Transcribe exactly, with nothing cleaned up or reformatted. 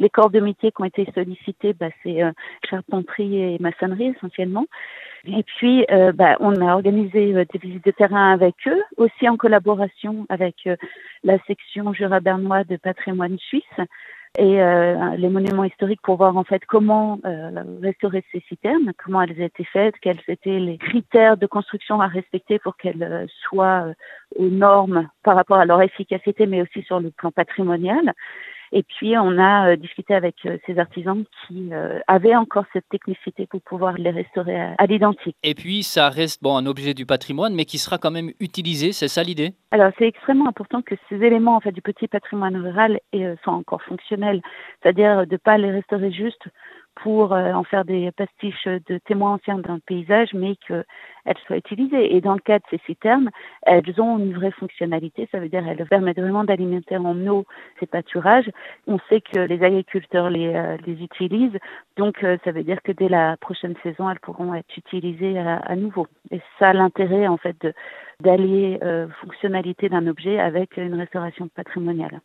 les corps de métier qui ont été sollicités, bah, c'est euh, charpenterie et maçonnerie essentiellement. Et puis, euh, bah, on a organisé euh, des visites de terrain avec eux, aussi en collaboration avec euh, la section Jura bernois de patrimoine suisse et euh, les monuments historiques pour voir en fait comment euh, restaurer ces citernes, comment elles étaient faites, quels étaient les critères de construction à respecter pour qu'elles euh, soient euh, aux normes par rapport à leur efficacité, mais aussi sur le plan patrimonial. Et puis, on a euh, discuté avec euh, ces artisans qui euh, avaient encore cette technicité pour pouvoir les restaurer à, à l'identique. Et puis, ça reste bon un objet du patrimoine, mais qui sera quand même utilisé, c'est ça l'idée? Alors, c'est extrêmement important que ces éléments en fait du petit patrimoine rural euh, soient encore fonctionnels, c'est-à-dire de ne pas les restaurer juste pour euh, en faire des pastiches de témoins anciens d'un paysage, mais qu'elles soient utilisées. Et dans le cas de ces citernes, elles ont une vraie fonctionnalité, ça veut dire qu'elles permettent vraiment d'alimenter en eau ces pâturages. On sait que les agriculteurs les, euh, les utilisent, donc euh, ça veut dire que dès la prochaine saison, elles pourront être utilisées à, à nouveau. Et ça, l'intérêt en fait de d'allier euh, fonctionnalité d'un objet avec une restauration patrimoniale.